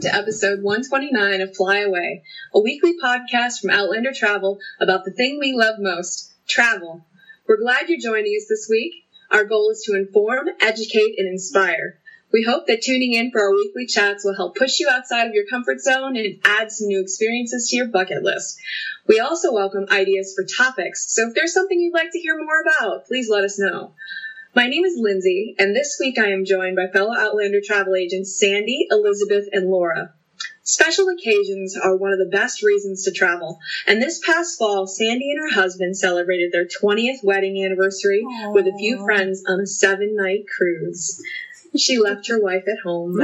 to episode 129 of Fly Away, a weekly podcast from Outlander Travel about the thing we love most, travel. We're glad you're joining us this week. Our goal is to inform, educate, and inspire. We hope that tuning in for our weekly chats will help push you outside of your comfort zone and add some new experiences to your bucket list. We also welcome ideas for topics, so if there's something you'd like to hear more about, please let us know. My name is Lindsay, and this week I am joined by fellow Outlander travel agents Sandy, Elizabeth, and Laura. Special occasions are one of the best reasons to travel, and this past fall, Sandy and her husband celebrated their 20th wedding anniversary with a few friends on a 7-night cruise. She left her wife at home.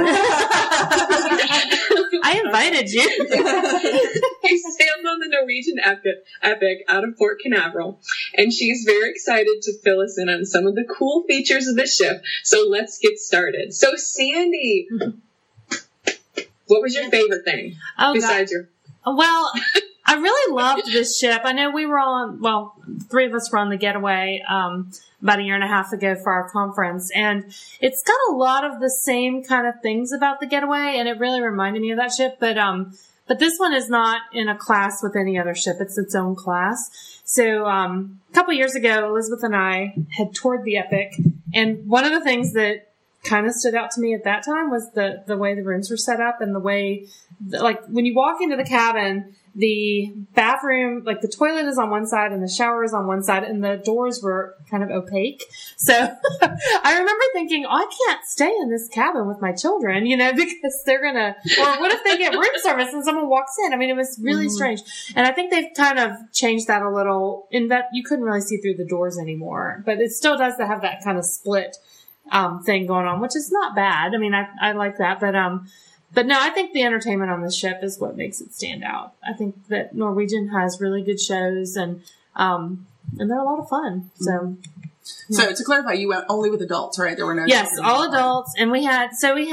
I invited you. She sailed on the Norwegian Epic out of Port Canaveral, and she's very excited to fill us in on some of the cool features of the ship. So let's get started. So Sandy, what was your favorite thing besides your... Well, I really loved this ship. I know we were three of us were on the getaway about a year and a half ago for our conference, and it's got a lot of the same kind of things about the getaway, and it really reminded me of that ship. But this one is not in a class with any other ship. It's its own class. So a couple years ago, Elizabeth and I had toured the Epic, and one of the things that kind of stood out to me at that time was the way the rooms were set up and the way, like, when you walk into the cabin, the bathroom, like the toilet is on one side and the shower is on one side, and the doors were kind of opaque. So I remember thinking, I can't stay in this cabin with my children, because they're gonna, or what if they get room service and someone walks in? I mean, it was really strange. And I think they've kind of changed that a little in that you couldn't really see through the doors anymore, but it still does have that kind of split thing going on, which is not bad. I mean, I like that, but no, I think the entertainment on this ship is what makes it stand out. I think that Norwegian has really good shows and they're a lot of fun. So to clarify, you went only with adults, right? There were no yes, all adults, and we had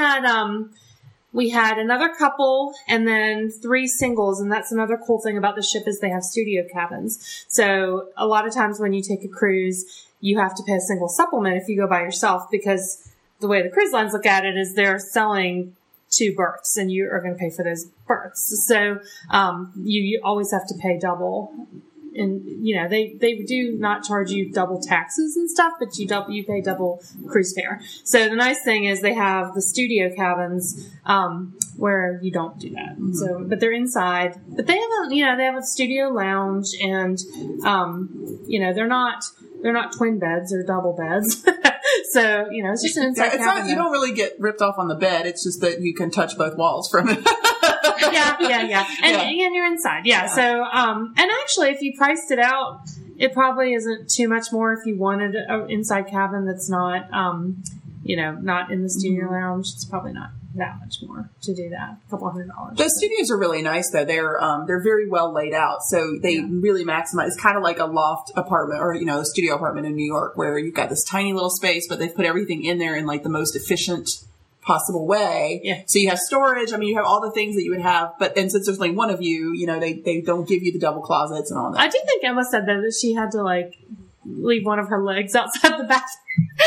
another couple and then 3 singles, and that's another cool thing about the ship is they have studio cabins. So a lot of times when you take a cruise, you have to pay a single supplement if you go by yourself, because the way the cruise lines look at it is they're selling 2 berths and you are going to pay for those berths. So, you always have to pay double. And, they do not charge you double taxes and stuff, but you pay double cruise fare. So the nice thing is they have the studio cabins, where you don't do that. Mm-hmm. So, but they're inside, but they have a studio lounge and, they're not twin beds or double beds. So, it's just an inside cabin. It's not, you don't really get ripped off on the bed. It's just that you can touch both walls from it. Yeah. And you're inside. Yeah. So, and actually, if you priced it out, it probably isn't too much more if you wanted an inside cabin that's not, not in the studio lounge. It's probably not that much more to do that. A couple $100. Those studios are really nice though. They're very well laid out. So they really maximize. It's kind of like a loft apartment or, a studio apartment in New York where you've got this tiny little space, but they've put everything in there in like the most efficient possible way. Yeah. So you have storage. I mean, you have all the things that you would have, and since there's only one of you, they don't give you the double closets and all that. I do think Emma said though that she had to leave one of her legs outside the bathroom.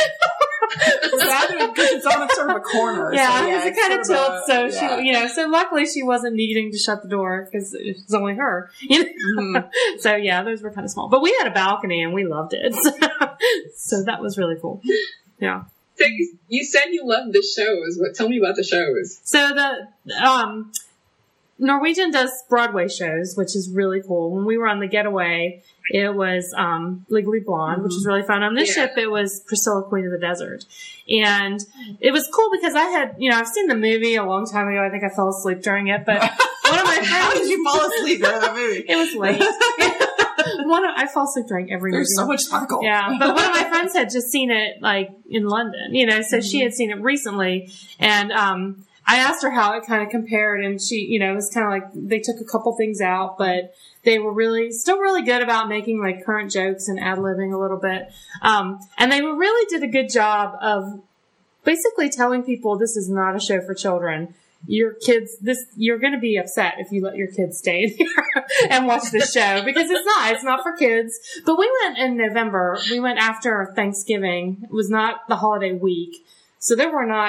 Because it's on sort of a corner. Yeah, because it kind of tilts. So she, so luckily she wasn't needing to shut the door because it's only her. Mm-hmm. So yeah, those were kind of small, but we had a balcony and we loved it. So that was really cool. Yeah. So you said you loved the shows. Tell me about the shows. So the Norwegian does Broadway shows, which is really cool. When we were on the getaway, it was Legally Blonde, which is really fun. On this ship, it was Priscilla, Queen of the Desert. And it was cool because I had, I've seen the movie a long time ago. I think I fell asleep during it. But one of my friends... How did you fall asleep during the movie? It was late. I fall asleep during every movie. There's so much sparkle. Yeah, but one of my friends had just seen it, in London, so she had seen it recently. And I asked her how it kind of compared, and she, it was kind of like they took a couple things out, but they were still really good about making current jokes and ad-libbing a little bit. And they really did a good job of basically telling people this is not a show for children. Your kids, you're going to be upset if you let your kids stay in here and watch the show because it's not for kids. But we went in November. We went after Thanksgiving. It was not the holiday week. So there were not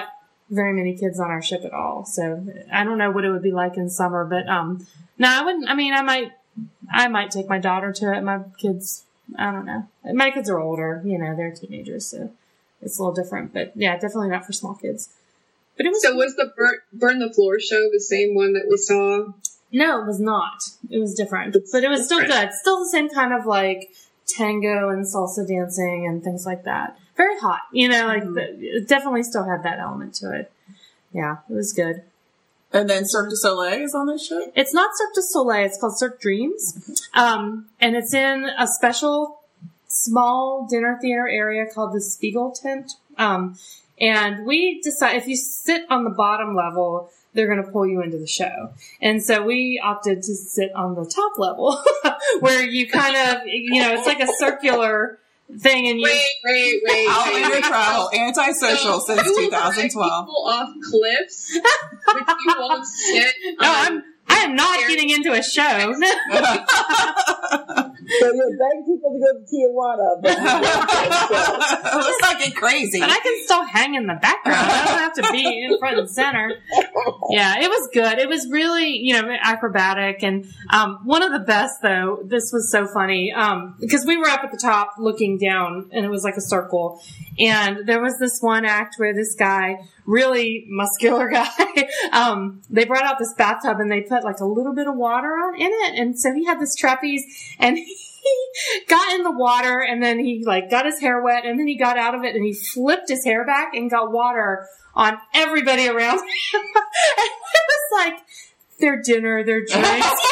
very many kids on our ship at all. So I don't know what it would be like in summer, but, no, I wouldn't. I mean, I might take my daughter to it. My kids, I don't know. My kids are older, they're teenagers, so it's a little different, but yeah, definitely not for small kids. But it was. So was the Burn the Floor show the same one that we saw? No, it was not. It was different, but it was still good. Still the same kind of like tango and salsa dancing and things like that. Very hot, it definitely still had that element to it. Yeah, it was good. And then Cirque du Soleil is on this ship? It's not Cirque du Soleil. It's called Cirque Dreams. And it's in a special small dinner theater area called the Spiegel Tent. And we decide if you sit on the bottom level, they're going to pull you into the show. And so we opted to sit on the top level where you kind of, it's like a circular thing. And Wait. Outlander Travel, antisocial since 2012. People off cliffs, but you won't sit. No, I am not getting into a show. So you're begging people to go to Tijuana. Let's not get crazy. But I can still hang in the background. I don't have to be in front and center. Yeah, it was good. It was really, acrobatic. And one of the best, though, this was so funny, because we were up at the top looking down, and it was like a circle. And there was this one act where this guy, really muscular guy, they brought out this bathtub and they put like a little bit of water in it. And so he had this trapeze and he got in the water and then he got his hair wet and then he got out of it and he flipped his hair back and got water on everybody around him. And it was like their dinner, their drinks.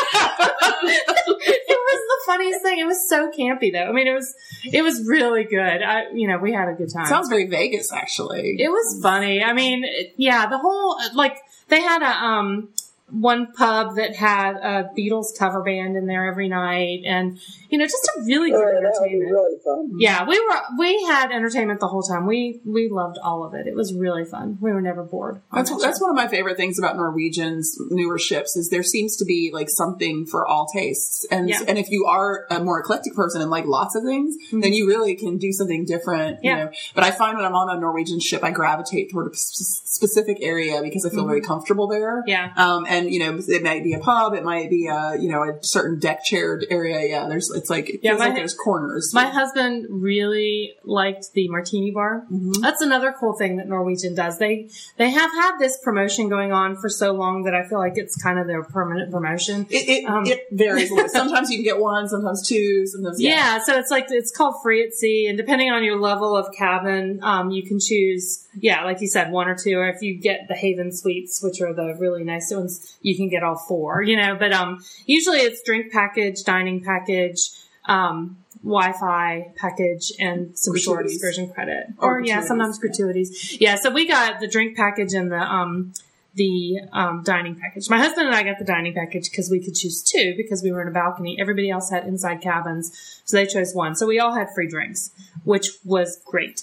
It was the funniest thing. It was so campy though. I mean, it was really good. We had a good time. Sounds very Vegas, actually. It was funny. I mean, yeah, the whole, they had one pub that had a Beatles cover band in there every night and, just a really good entertainment. That would be really fun. Yeah, we had entertainment the whole time. We loved all of it. It was really fun. We were never bored. That's one of my favorite things about Norwegian's newer ships is there seems to be something for all tastes. And and if you are a more eclectic person and like lots of things, then you really can do something different, But I find when I'm on a Norwegian ship, I gravitate toward a specific area because I feel very comfortable there. Yeah. And it might be a pub, it might be a certain deck chaired area. Yeah, there's corners. My husband really liked the martini bar. Mm-hmm. That's another cool thing that Norwegian does. They have had this promotion going on for so long that I feel like it's kind of their permanent promotion. It varies a little. Sometimes you can get one, sometimes two, sometimes yeah. So it's called Free at Sea, and depending on your level of cabin, you can choose. Yeah, like you said, one or two, or if you get the Haven Suites, which are the really nice ones, you can get all four, but, usually it's drink package, dining package, Wi-Fi package, and some short excursion credit. Or sometimes gratuities. Yeah, so we got the drink package and the dining package. My husband and I got the dining package because we could choose two because we were in a balcony. Everybody else had inside cabins, so they chose one. So we all had free drinks, which was great.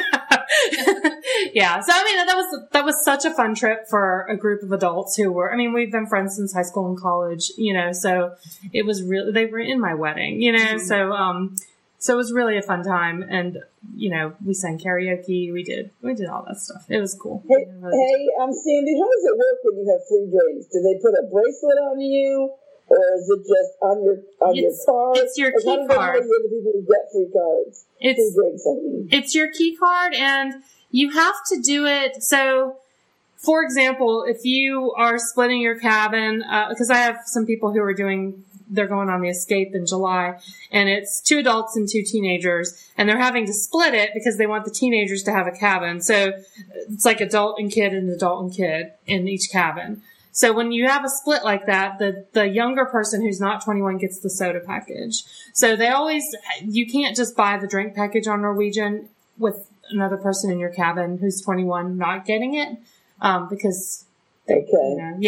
Yeah. So, I mean, that was such a fun trip for a group of adults who were, we've been friends since high school and college, so it was really, they were in my wedding, so it was really a fun time. And, we sang karaoke. We did all that stuff. It was cool. Hey, Sandy, how does it work when you have free drinks? Do they put a bracelet on you? Or is it just on your card? It's your key card. You're the people who get free cards. Free drinks, It's your key card, and you have to do it. So, for example, if you are splitting your cabin, because I have some people who are they're going on the Escape in July, and it's 2 adults and 2 teenagers, and they're having to split it because they want the teenagers to have a cabin. So it's like adult and kid in each cabin. So when you have a split like that, the younger person who's not 21 gets the soda package. So you can't just buy the drink package on Norwegian with another person in your cabin who's 21 not getting it, because and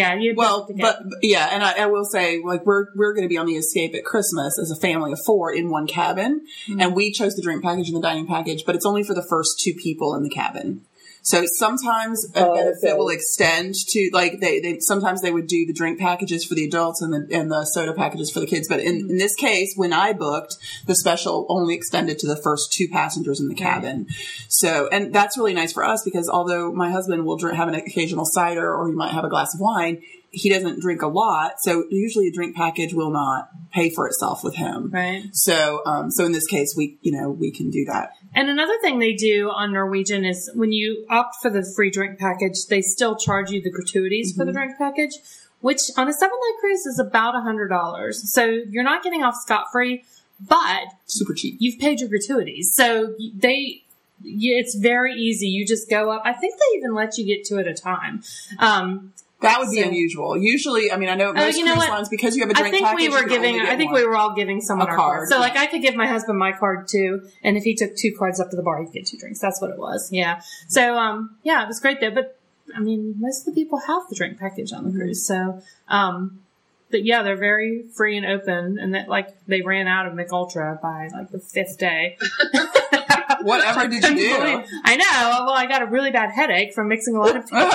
I will say, we're going to be on the Escape at Christmas as a family of 4 in one cabin, and we chose the drink package and the dining package, but it's only for the first 2 people in the cabin. So sometimes a benefit will extend to, like, they sometimes they would do the drink packages for the adults and the soda packages for the kids. But in this case, when I booked, the special only extended to the first 2 passengers in the cabin. So, and that's really nice for us because although my husband will have an occasional cider or he might have a glass of wine, he doesn't drink a lot. So usually a drink package will not pay for itself with him. Right. So, so in this case, we can do that. And another thing they do on Norwegian is when you opt for the free drink package, they still charge you the gratuities for the drink package, which on a 7-night cruise is about $100. So you're not getting off scot-free, but super cheap. You've paid your gratuities. So it's very easy. You just go up. I think they even let you get 2 at a time. That would be unusual. Usually, I mean, I know most cruise lines, because you have a drink package, we were all giving someone our card. So, like, I could give my husband my card, too, and if he took 2 cards up to the bar, he'd get 2 drinks. That's what it was. Yeah. So, it was great there. But, I mean, most of the people have the drink package on the cruise. So, but yeah, they're very free and open, and that, like, they ran out of Mich Ultra by, like, the 5th day. Whatever did you do? I know. Well, I got a really bad headache from mixing a lot of tea. Is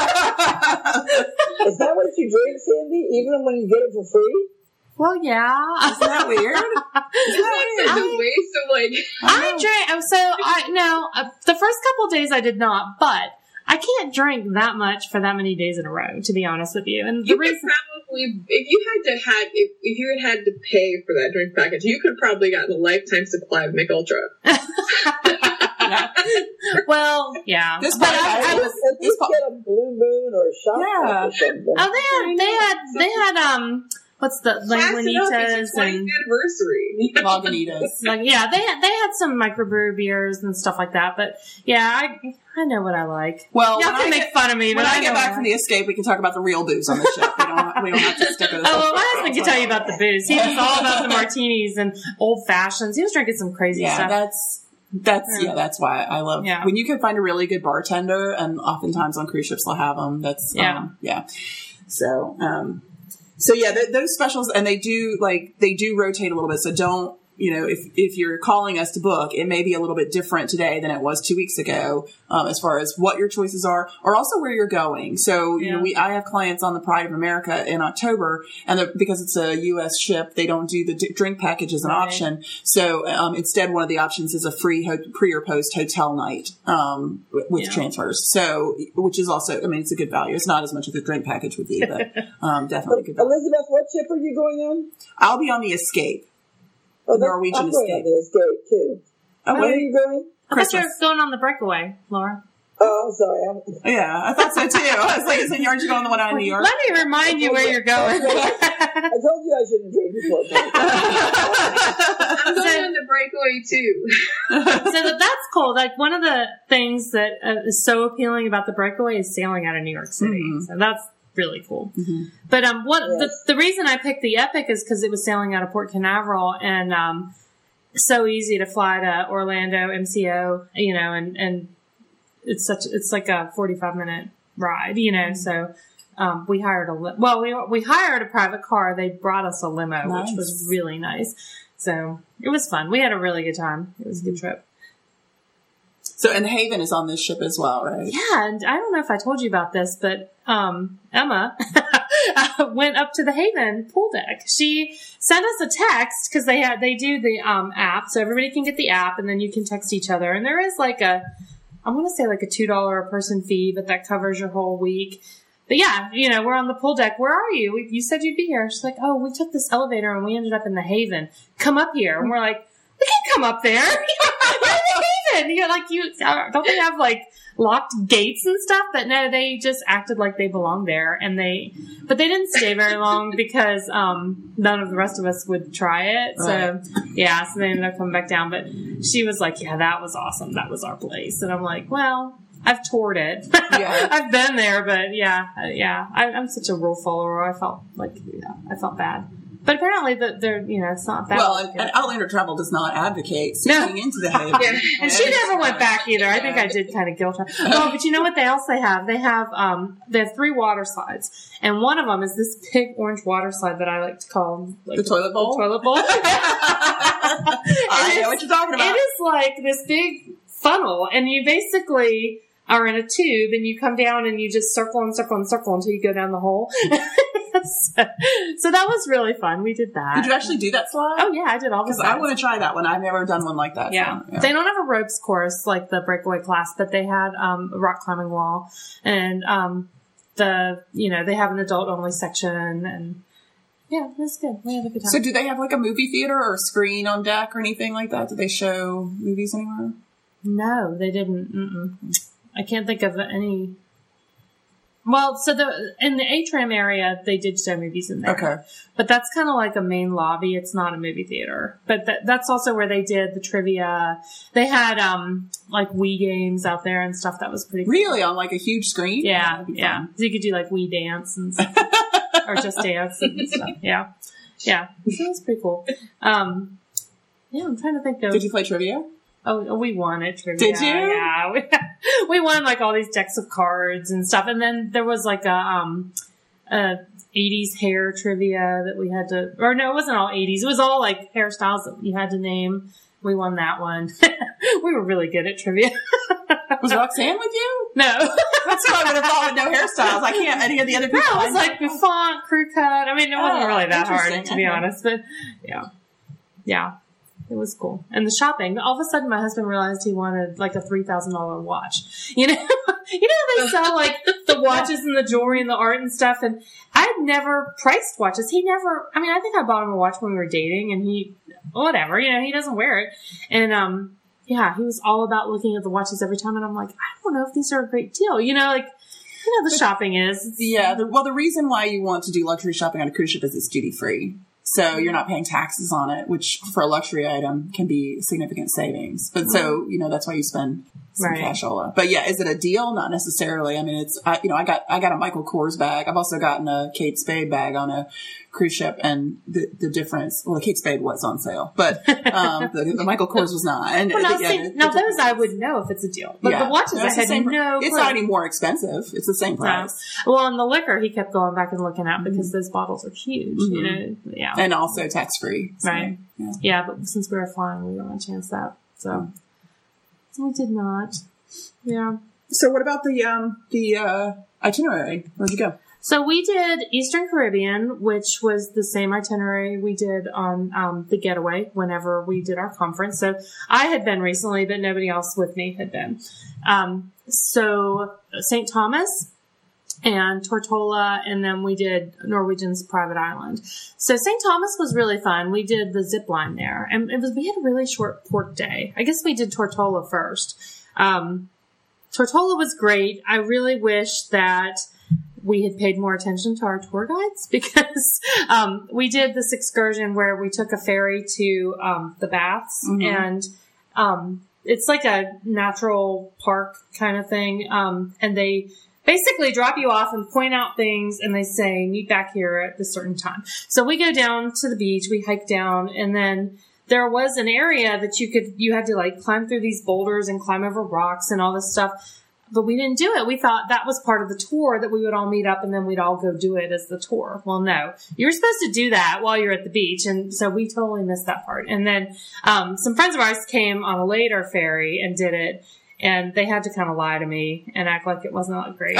that what you drink, Sandy? Even when you get it for free? Well, yeah. Isn't that weird? The waste of, like... I drank... So, the first couple of days I did not, but I can't drink that much for that many days in a row, to be honest with you. And the reason... if you had to pay for that drink package, you could probably gotten a lifetime supply of Mich Ultra. Well, yeah. This but I was get a Blue Moon or a shot or something. Oh, they had what's the Lagunitas and anniversary Lagunitas. They had some microbrew beers and stuff like that. But yeah, I know what I like. Well, you have to make fun of me. When I get back from the escape, we can talk about the real booze on the ship. We don't have to stick with it. Oh, well, my husband can tell you about the booze. He was all about the martinis and old fashions. He was drinking some crazy stuff. That's why I love when you can find a really good bartender, and oftentimes on cruise ships they'll have them. So those specials, and they do rotate a little bit. So don't, if you're calling us to book, it may be a little bit different today than it was 2 weeks ago, as far as what your choices are, or also where you're going. So, I have clients on the Pride of America in October, and because it's a U.S. ship, they don't do the drink package as an option. So, instead, one of the options is a free pre or post hotel night, with transfers. So, which is also, it's a good value. It's not as much as the drink package would be, but, definitely good value. Elizabeth, what ship are you going on? I'll be on the Escape. Norwegian Escape. I'm going on the Escape, too. Oh, where are you going? I thought you were going on the Breakaway, Laura. Oh, I'm sorry. Yeah, I thought so, too. I was like, aren't you going the one out of New York? Let me remind you where you're going. I told you I shouldn't drink before. I'm going on the Breakaway, too. So that's cool. Like, one of the things that is so appealing about the Breakaway is sailing out of New York City. Mm-hmm. So that's really cool. Mm-hmm. But the reason I picked the Epic is because it was sailing out of Port Canaveral, and so easy to fly to Orlando, MCO, and it's like a 45-minute ride, So we hired we hired a private car. They brought us a limo, which was really nice. So it was fun. We had a really good time. It was a good trip. So, and Haven is on this ship as well, right? Yeah, and I don't know if I told you about this, but Emma went up to the Haven pool deck. She sent us a text because they do the app, so everybody can get the app, and then you can text each other. And there is I want to say like a $2 a person fee, but that covers your whole week. But yeah, we're on the pool deck. Where are you? You said you'd be here. She's like, oh, we took this elevator and we ended up in the Haven. Come up here. And we're like, we can come up there. You're in the Haven. Don't they have locked gates and stuff? But no, they just acted like they belonged there, but they didn't stay very long because none of the rest of us would try it. Right. So they ended up coming back down. But she was like, "Yeah, that was awesome. That was our place." And I'm like, "Well, I've toured it. Yeah. I've been there, but I'm such a rule follower. I felt I felt bad." But apparently, it's not that. Well, and Outlander Travel does not advocate sneaking into the Haven. Yeah. And she never went back either. I think I did kind of guilt her. Oh, but you know what else they have? They have 3 water slides, and one of them is this big orange water slide that I like to call the toilet bowl. The toilet bowl. I know what you're talking about. It is like this big funnel, and you basically are in a tube, and you come down and you just circle and circle and circle until you go down the hole. So that was really fun. We did that. Did you actually do that slide? Oh yeah, I did all the Because slides. I want to try that one. I've never done one like that. Yeah. So, yeah. They don't have a ropes course like the breakaway class, but they had a rock climbing wall, and they have an adult only section, and yeah, it was good. We had a good time. So do they have like a movie theater or a screen on deck or anything like that? Do they show movies anywhere? No, they didn't. I can't think of any. Well, so in the atrium area, they did show movies in there. Okay. But that's kind of like a main lobby. It's not a movie theater. But that's also where they did the trivia. They had, like Wii games out there and stuff. That was pretty cool. Really? On like a huge screen? Yeah. That'd be Yeah. fun. So you could do like Wii dance and stuff. Or just dance and stuff. Yeah. Yeah. So it was pretty cool. Yeah, I'm trying to think of. Did you play trivia? Oh, we won at trivia. Did you? Yeah. We won like all these decks of cards and stuff. And then there was like a 80s hair trivia that we had to, or no, it wasn't all 80s. It was all like hairstyles that you had to name. We won that one. We were really good at trivia. Was Roxanne with you? No. That's what I would have thought with no hairstyles. I can't, any of the other people. No, it I was know. like Buffon, crew cut. I mean, it wasn't really that hard, interesting. to be Okay. honest, but yeah. Yeah. It was cool. And the shopping, all of a sudden my husband realized he wanted like a $3,000 watch. You know, they sell like the watches and the jewelry and the art and stuff. And I'd never priced watches. I think I bought him a watch when we were dating, and he doesn't wear it. And, he was all about looking at the watches every time. And I'm like, I don't know if these are a great deal. The shopping is. Yeah. The reason why you want to do luxury shopping on a cruise ship is it's duty free. So you're not paying taxes on it, which for a luxury item can be significant savings. But so, that's why you spend some Right. cashola. But yeah, is it a deal? Not necessarily. I mean, I got a Michael Kors bag. I've also gotten a Kate Spade bag on a cruise ship, and the difference, well, the Kate Spade was on sale, but, the Michael Kors was not. And Now those I would know if it's a deal. But the watches I had no clue. It's not any more expensive. It's the same price. Well, and the liquor he kept going back and looking at because those bottles are huge, Yeah. And also tax free. So, Right. Yeah, but since we were flying, we didn't want to chance that. So we did not. Yeah. So what about the itinerary? Where'd you go? So we did Eastern Caribbean, which was the same itinerary we did on the Getaway whenever we did our conference. So I had been recently, but nobody else with me had been. So St. Thomas and Tortola, and then we did Norwegian's private island. So St. Thomas was really fun. We did the zip line there, and we had a really short port day. I guess we did Tortola first. Tortola was great. I really wish that we had paid more attention to our tour guides because we did this excursion where we took a ferry to the baths, and it's like a natural park kind of thing, and they basically drop you off and point out things, and they say meet back here at this certain time. So we go down to the beach, we hike down, and then there was an area that you had to like climb through these boulders and climb over rocks and all this stuff. But we didn't do it. We thought that was part of the tour, that we would all meet up and then we'd all go do it as the tour. Well, no, you're supposed to do that while you're at the beach. And so we totally missed that part. And then, some friends of ours came on a later ferry and did it, and they had to kind of lie to me and act like it wasn't that great.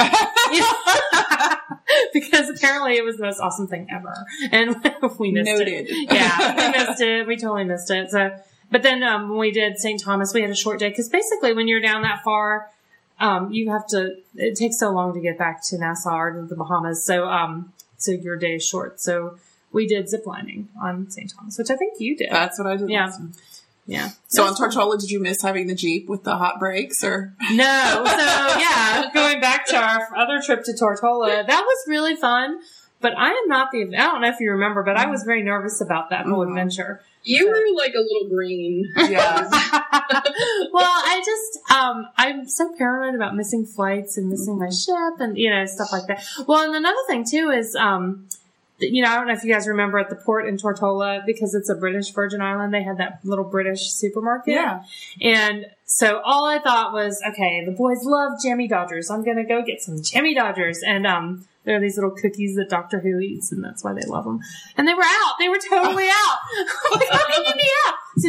Because apparently it was the most awesome thing ever. And we missed Noted. it. Yeah, we missed it. We totally missed it. So, but then, when we did St. Thomas, we had a short day. Cause basically when you're down that far, it takes so long to get back to Nassau or to the Bahamas. So your day is short. So we did ziplining on St. Thomas, which I think you did. That's what I did. Yeah. last time. Yeah. So on Tortola, did you miss having the Jeep with the hot brakes or? No. So yeah, going back to our other trip to Tortola, that was really fun. But I am not I don't know if you remember, but I was very nervous about that whole adventure. You were like a little green. Yeah. Well, I'm so paranoid about missing flights and missing my ship and, stuff like that. Well, and another thing too is, I don't know if you guys remember at the port in Tortola, because it's a British Virgin Island, they had that little British supermarket. Yeah. And so all I thought was, okay, the boys love Jemmy Dodgers. I'm going to go get some Jemmy Dodgers. And, there are these little cookies that Doctor Who eats, and that's why they love them. And they were out. They were totally out. Like, how can you be out? So do you know where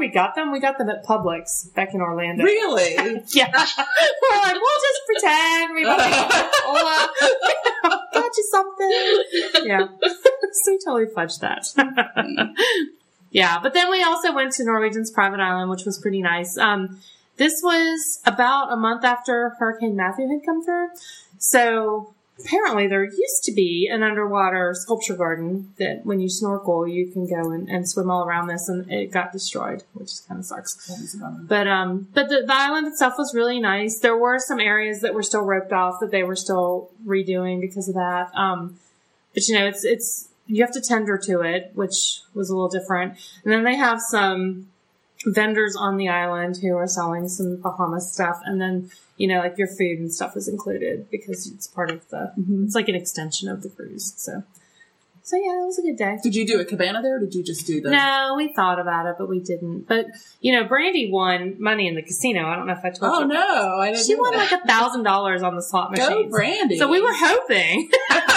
we got them? We got them at Publix back in Orlando. Really? Yeah. We're like, we'll just pretend we got you something. Yeah. So we totally fudged that. Yeah. But then we also went to Norwegian's private island, which was pretty nice. This was about a month after Hurricane Matthew had come through. So apparently there used to be an underwater sculpture garden that when you snorkel, you can go and swim all around this, and it got destroyed, which kind of sucks. But the island itself was really nice. There were some areas that were still roped off that they were still redoing because of that. But you know, it's, you have to tender to it, which was a little different. And then they have some vendors on the island who are selling some Bahamas stuff, and then, you know, like your food and stuff is included because it's part of the, it's like an extension of the cruise. So yeah, it was a good day. Did you do a cabana there, or did you just do the... No, we thought about it, but we didn't. But, you know, Brandy won money in the casino. I don't know if I told you. Oh, no. I didn't She know won that. like $1,000 on the slot machines. Go, Brandy. So we were hoping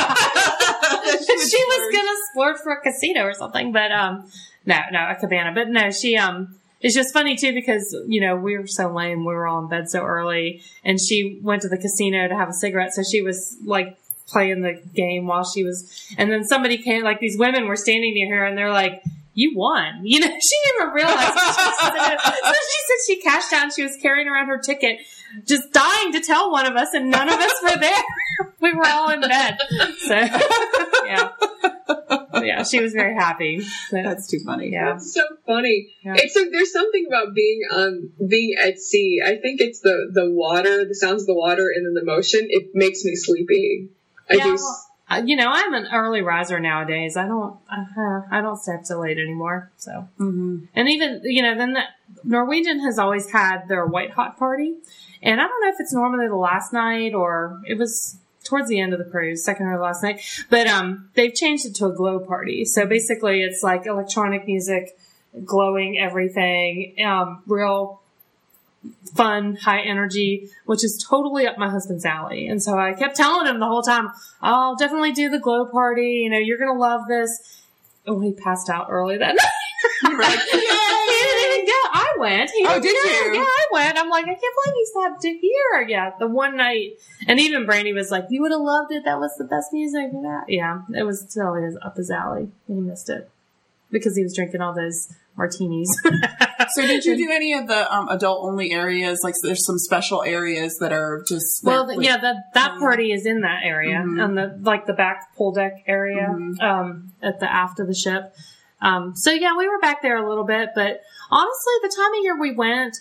she was splurge. going to splurge for a casino or something. But, no, a cabana. But no, she, it's just funny too because, you know, we were so lame. We were all in bed so early, and she went to the casino to have a cigarette. So she was like playing the game while she was, and then somebody came, like these women were standing near her, and they're like, "You won." You know, she didn't even realize. So she said she cashed out and she was carrying around her ticket, just dying to tell one of us, and none of us were there. We were all in bed. So, yeah. Yeah, she was very happy. But, That's too funny. yeah. That's so funny. Yeah. There's something about being at sea. I think it's the water, the sounds of the water, and then the motion. It makes me sleepy. You know, I'm an early riser nowadays. I don't stay up so late anymore. So, and even, you know, then Norwegian has always had their white hot party, and I don't know if it's normally the last night or it was towards the end of the cruise, second or last night, but they've changed it to a glow party. So basically, it's like electronic music, glowing everything, real fun, high energy, which is totally up my husband's alley. And so I kept telling him the whole time, I'll definitely do the glow party. You know, you're going to love this. Oh, he passed out early that night. You're like, He didn't even go. I went. He Oh, didn't did go. you? Yeah, I went. I'm like, I can't believe he slept here. Yeah, the one night. And even Brandy was like, you would have loved it. That was the best music. Yeah, it was totally up his alley. He missed it because he was drinking all those martinis. So did you do any of the adult only areas? Like, there's some special areas that are just... Well, yeah, that party is in that area, on the back pool deck area, at the aft of the ship. So yeah, we were back there a little bit, but honestly, the time of year we went,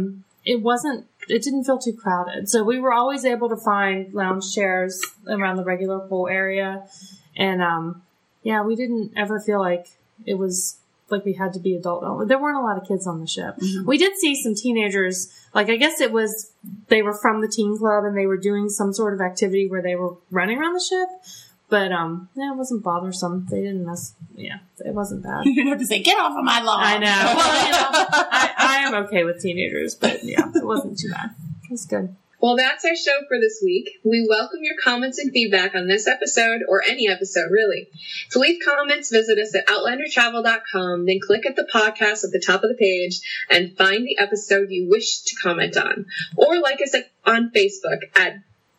it didn't feel too crowded. So we were always able to find lounge chairs around the regular pool area. And, yeah, we didn't ever feel like it was like we had to be adult only. There weren't a lot of kids on the ship. We did see some teenagers, like I guess they were from the teen club and they were doing some sort of activity where they were running around the ship. But, yeah, it wasn't bothersome. They didn't it wasn't bad. You didn't have to say, get off of my lawn. I know. Well, you know, I am okay with teenagers, but yeah, it wasn't too bad. It was good. Well, that's our show for this week. We welcome your comments and feedback on this episode or any episode, really. To leave comments, visit us at outlandertravel.com, then click at the podcast at the top of the page and find the episode you wish to comment on. Or like us on Facebook at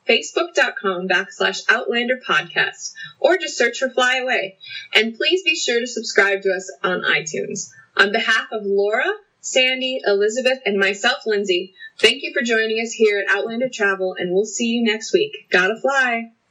facebook.com/Outlander Podcast, or just search for Fly Away. And please be sure to subscribe to us on iTunes. On behalf of Laura, Sandy, Elizabeth, and myself, Lindsay, thank you for joining us here at Outlander Travel, and we'll see you next week. Gotta fly!